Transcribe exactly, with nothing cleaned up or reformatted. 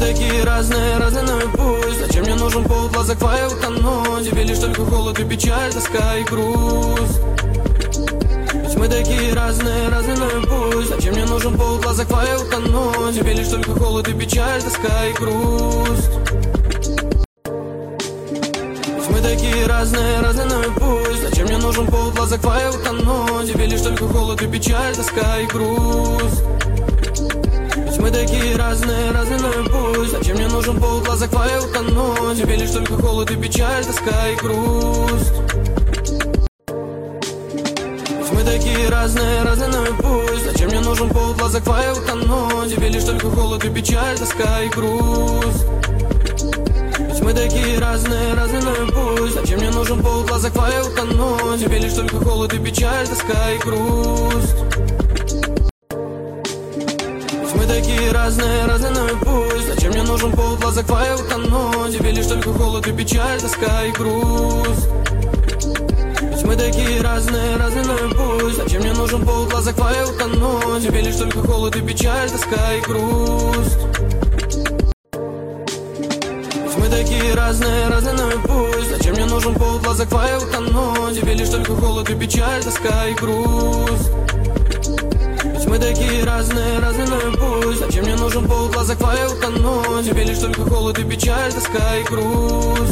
такие разные, разные, но и пусть. Зачем мне нужен повод в глазах твоих утонуть? Тебе лишь только холод и печаль, тоска и грусть. Ведь мы такие разные, разные, но и пусть. Зачем мне нужен повод в глазах твоих утонуть? Тебе лишь только холод и печаль, тоска и грусть. Ведь мы такие разные, разные, но и пусть. Зачем мне нужен повод в глазах твоих утонуть? Тебе лишь только холод и печаль, тоска и грусть. Ведь мы такие разные, разные, но и пусть. Зачем мне нужен повод в глазах твоих утонуть? Тебе лишь только холод и печаль, тоска и грусть. Ведь мы такие разные, разные, но и пусть. Зачем мне нужен повод в глазах твоих утонуть? Тебе лишь только холод и печаль, тоска и грусть. Ведь мы такие разные, разные, но и пусть. Зачем мне нужен повод в глазах твоих утонуть? Тебе лишь только холод и печаль, тоска и грусть. Мы такие разные, разные, но и пусть. Зачем мне нужен повод в глазах твоих утонуть? Тебе лишь только холод и печаль, тоска и грусть. Ведь мы такие разные, разные, но и пусть. Зачем мне нужен повод в глазах твоих утонуть? Тебе лишь только холод и печаль, тоска и грусть. Ведь мы такие разные, разные, но и пусть. Зачем мне нужен повод в глазах твоих утонуть? Тебе лишь только холод и печаль, тоска и грусть. Ведь мы такие разные, разные, но и пусть. Зачем мне нужен повод в глазах твоих утонуть? Тебе лишь только холод и печаль, тоска и грусть.